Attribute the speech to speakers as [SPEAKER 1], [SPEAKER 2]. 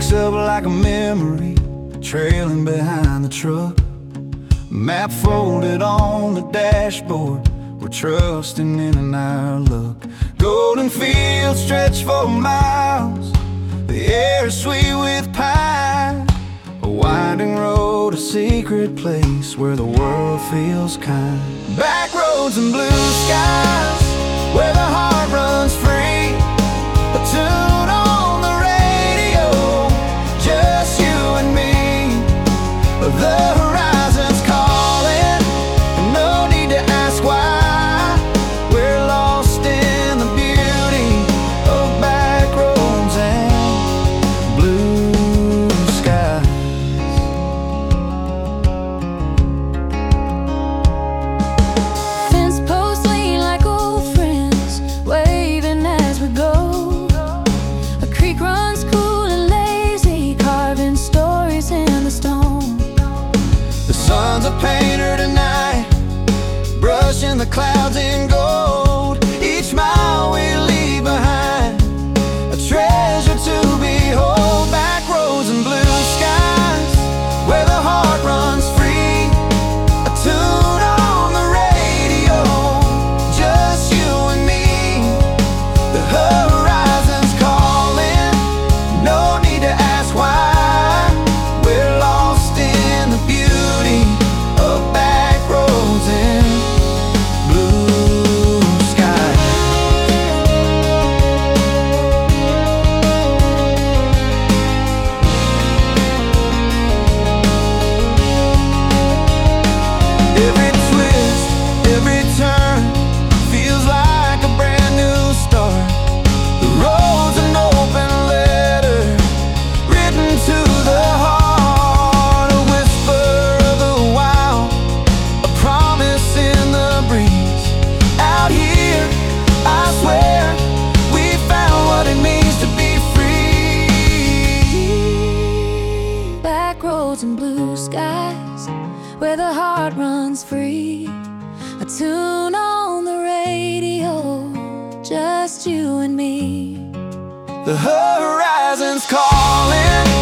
[SPEAKER 1] wakes up like a memory, trailing behind the truck. Map folded on the dashboard, we're trusting in our luck. Golden fields stretch for miles, the air is sweet with pine. A winding road, a secret place where the world feels kind. Back roads and blue skies, where the heart runs free. A tune on the radio, just you and me. The horizon's calling, no need to ask why. We're lost in the beauty of back roads and blue skies.
[SPEAKER 2] Fence posts lean like old friends, waving as we go. A creek runs cool and lazy, carving stories in the stone.
[SPEAKER 1] The sun's a painter tonight, brushing the clouds in gold. Each mile we leave behind, a treasure to behold. Back roads and blue skies, where the heart runs free. A tune on the radio, just you and me. The horizon's calling, no need to ask why. We're lost in the beauty of back roads and blue skies. Every twist, every turn feels like a brand new start. The road's an open letter written to the heart. A whisper of the wild, a promise in the breeze. Out here, I swear, we found what it means to be free.
[SPEAKER 2] Back roads and blue skies, where the heart runs free. A tune on the radio, just you and me.
[SPEAKER 1] The horizon's calling,